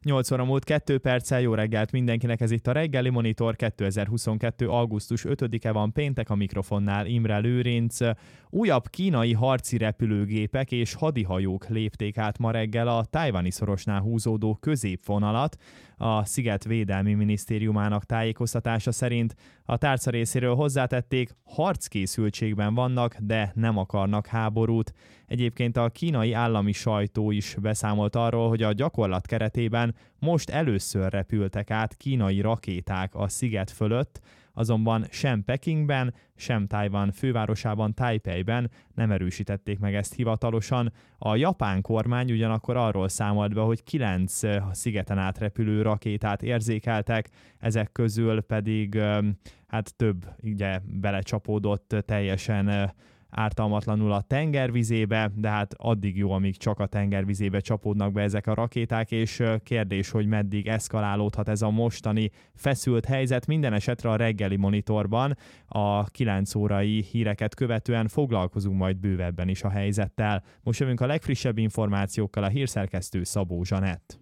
8 óra múlt 2 perccel, jó reggelt mindenkinek, ez itt a Reggeli Monitor, 2022. augusztus 5-e van, péntek, a mikrofonnál Imre Lőrinc. Újabb kínai harci repülőgépek és hadihajók lépték át ma reggel a tájvani szorosnál húzódó középvonalat. A Sziget Védelmi Minisztériumának tájékoztatása szerint a tárca részéről hozzátették, harckészültségben vannak, de nem akarnak háborút. Egyébként a kínai állami sajtó is beszámolt arról, hogy a gyakorlat keretében most először repültek át kínai rakéták a sziget fölött, azonban sem Pekingben, sem Tajvan fővárosában, Tajpejben nem erősítették meg ezt hivatalosan. A japán kormány ugyanakkor arról számolt be, hogy 9 szigeten átrepülő rakétát érzékeltek, ezek közül pedig több ugye belecsapódott teljesen ártalmatlanul a tengervizébe, de hát addig jó, amíg csak a tengervizébe csapódnak be ezek a rakéták, és kérdés, hogy meddig eszkalálódhat ez a mostani feszült helyzet. Minden esetre a Reggeli Monitorban a 9 órai híreket követően foglalkozunk majd bővebben is a helyzettel. Most jövünk a legfrissebb információkkal, a hírszerkesztő Szabó Zsanett.